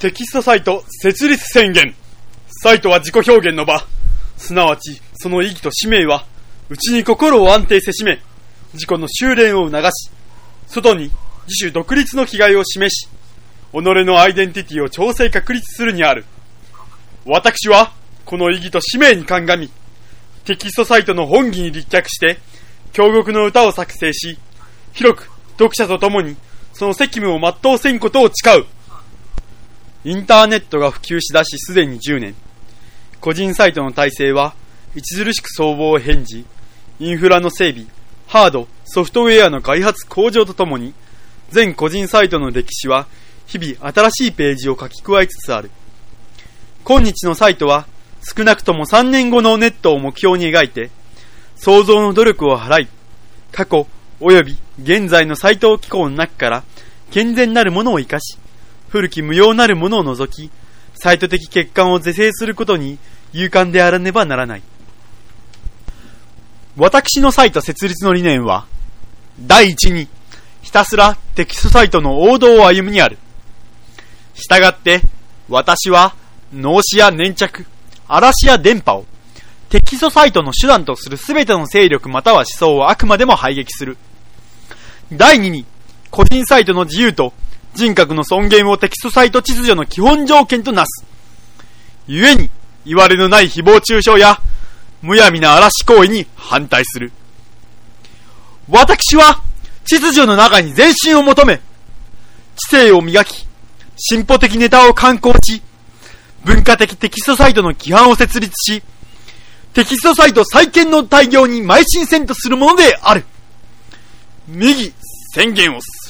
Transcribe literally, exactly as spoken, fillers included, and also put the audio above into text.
テキストサイト設立宣言。サイトは自己表現の場、すなわちその意義と使命は、内に心を安定せしめ、自己の修練を促し、外に自主独立の気概を示し、己のアイデンティティを調整確立するにある。私はこの意義と使命に鑑み、テキストサイトの本義に立脚して京極の歌を作成し、広く読者と共にその責務を全うせんことを誓う。インターネットが普及しだしすでにじゅうねん。個人サイトの体制は著しく相貌を変じ、インフラの整備、ハード、ソフトウェアの開発向上とともに、全個人サイトの歴史は日々新しいページを書き加えつつある。今日のサイトは少なくともさんねんごのネットを目標に描いて、創造の努力を払い、過去及び現在のサイト機構の中から健全なるものを生かし、古き無用なるものを除き、サイト的欠陥を是正することに勇敢であらねばならない。私のサイト設立の理念は、第一に、ひたすらテキストサイトの王道を歩むにある。したがって、私は、脳死や粘着、嵐や電波を、テキストサイトの手段とするすべての勢力または思想をあくまでも排撃する。第二に、個人サイトの自由と人格の尊厳をテキストサイト秩序の基本条件となす。故に、いわれのない誹謗中傷や、むやみな嵐行為に反対する。私は、秩序の中に前進を求め、知性を磨き、進歩的ネタを刊行し、文化的テキストサイトの規範を設立し、テキストサイト再建の大業に邁進せんとするものである。右宣言をす。